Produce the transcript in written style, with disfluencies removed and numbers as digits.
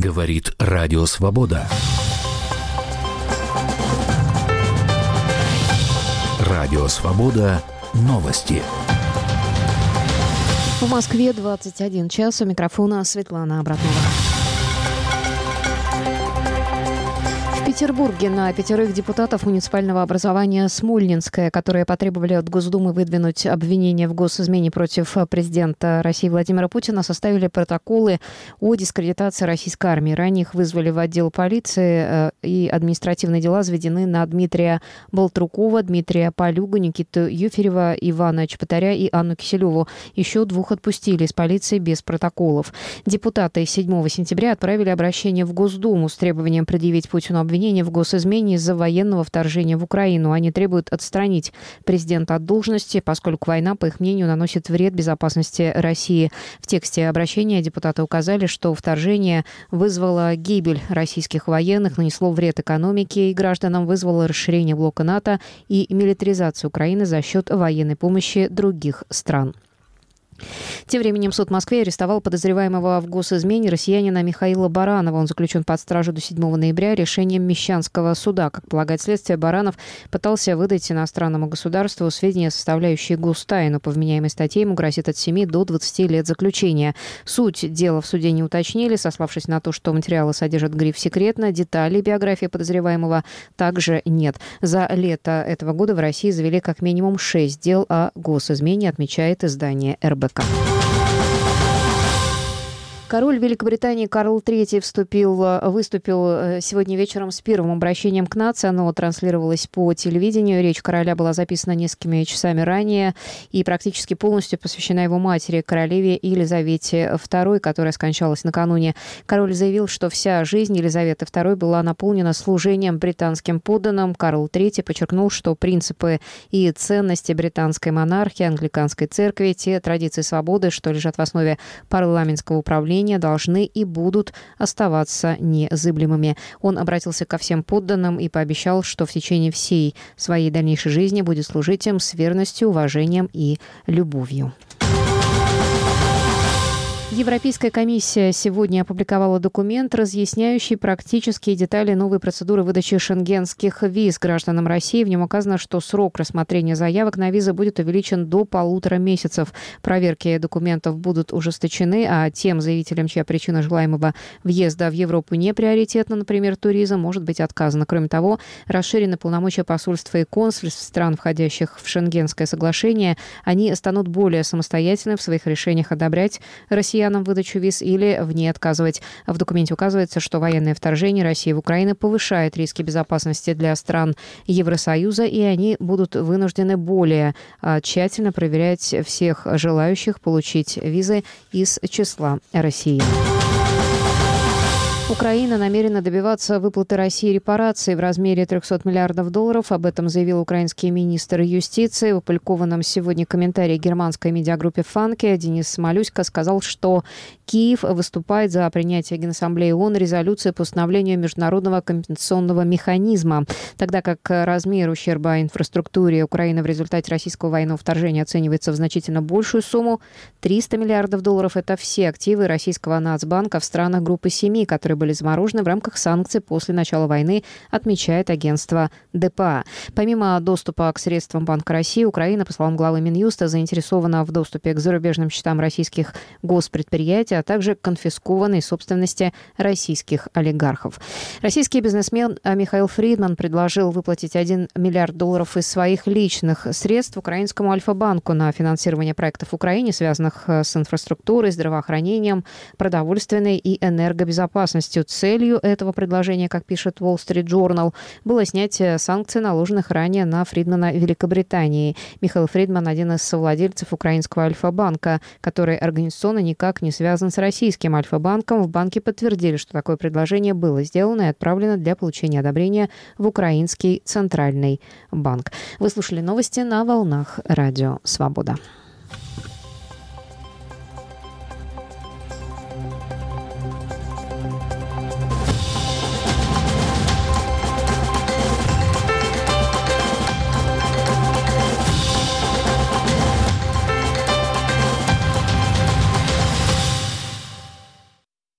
Говорит Радио Свобода. Радио Свобода. Новости. В Москве 21 час. У микрофона Светлана Абратнова. В Петербурге на 5 депутатов муниципального образования Смольнинское, которые потребовали от Госдумы выдвинуть обвинения в госизмене против президента России Владимира Путина, составили протоколы о дискредитации российской армии. Ранее их вызвали в отдел полиции, и административные дела заведены на Дмитрия Болтрукова, Дмитрия Полюгу, Никиту Юферева, Ивана Чеботаря и Анну Киселеву. Еще 2 отпустили из полиции без протоколов. Депутаты 7 сентября отправили обращение в Госдуму с требованием предъявить Путину обвинение в госизмене из-за военного вторжения в Украину. Они требуют отстранить президента от должности, поскольку война, по их мнению, наносит вред безопасности России. В тексте обращения депутаты указали, что вторжение вызвало гибель российских военных, нанесло вред экономике и гражданам, вызвало расширение блока НАТО и милитаризацию Украины за счет военной помощи других стран. Тем временем суд в Москве арестовал подозреваемого в госизмене россиянина Михаила Баранова. Он заключен под стражу до 7 ноября решением Мещанского суда. Как полагает следствие, Баранов пытался выдать иностранному государству сведения, составляющие гостайну. По вменяемой статье ему грозит от 7 до 20 лет заключения. Суть дела в суде не уточнили, сославшись на то, что материалы содержат гриф «секретно», деталей биографии подозреваемого также нет. За лето этого года в России завели как минимум 6 дел о госизмене, отмечает издание РБК. Король Великобритании Карл III выступил сегодня вечером с первым обращением к нации. Оно транслировалось по телевидению. Речь короля была записана несколькими часами ранее и практически полностью посвящена его матери, королеве Елизавете II, которая скончалась накануне. Король заявил, что вся жизнь Елизаветы II была наполнена служением британским подданным. Карл III подчеркнул, что принципы и ценности британской монархии, англиканской церкви, те традиции свободы, что лежат в основе парламентского управления, должны и будут оставаться незыблемыми. Он обратился ко всем подданным и пообещал, что в течение всей своей дальнейшей жизни будет служить им с верностью, уважением и любовью. Европейская комиссия сегодня опубликовала документ, разъясняющий практические детали новой процедуры выдачи шенгенских виз гражданам России. В нем указано, что срок рассмотрения заявок на визы будет увеличен до 1,5 месяцев. Проверки документов будут ужесточены, а тем заявителям, чья причина желаемого въезда в Европу не приоритетна, например, туризм, может быть отказано. Кроме того, расширены полномочия посольства и консульств стран, входящих в Шенгенское соглашение. Они станут более самостоятельны в своих решениях одобрять россиянам выдачу виз или в ней отказывать. В документе указывается, что военное вторжение России в Украину повышает риски безопасности для стран Евросоюза, и они будут вынуждены более тщательно проверять всех желающих получить визы из числа россиян. Украина намерена добиваться выплаты России репараций в размере $300 миллиардов. Об этом заявил украинский министр юстиции. В опубликованном сегодня комментарии германской медиагруппе «Фанке» Денис Малюська сказал, что Киев выступает за принятие Генассамблеи ООН резолюции по установлению международного компенсационного механизма, тогда как размер ущерба инфраструктуре Украины в результате российского военного вторжения оценивается в значительно большую сумму. $300 миллиардов – это все активы российского Нацбанка в странах группы 7, которые были заморожены в рамках санкций после начала войны, отмечает агентство ДПА. Помимо доступа к средствам Банка России, Украина, по словам главы Минюста, заинтересована в доступе к зарубежным счетам российских госпредприятий, а также конфискованной собственности российских олигархов. Российский бизнесмен Михаил Фридман предложил выплатить $1 миллиард из своих личных средств украинскому Альфа-банку на финансирование проектов в Украине, связанных с инфраструктурой, здравоохранением, продовольственной и энергобезопасностью. Целью этого предложения, как пишет Wall Street Journal, было снятие санкций, наложенных ранее на Фридмана Великобритании. Михаил Фридман – один из совладельцев украинского Альфа-банка, который организационно никак не связан с российским Альфа-банком. В банке подтвердили, что такое предложение было сделано и отправлено для получения одобрения в Украинский Центральный банк. Вы слушали новости на волнах Радио Свобода.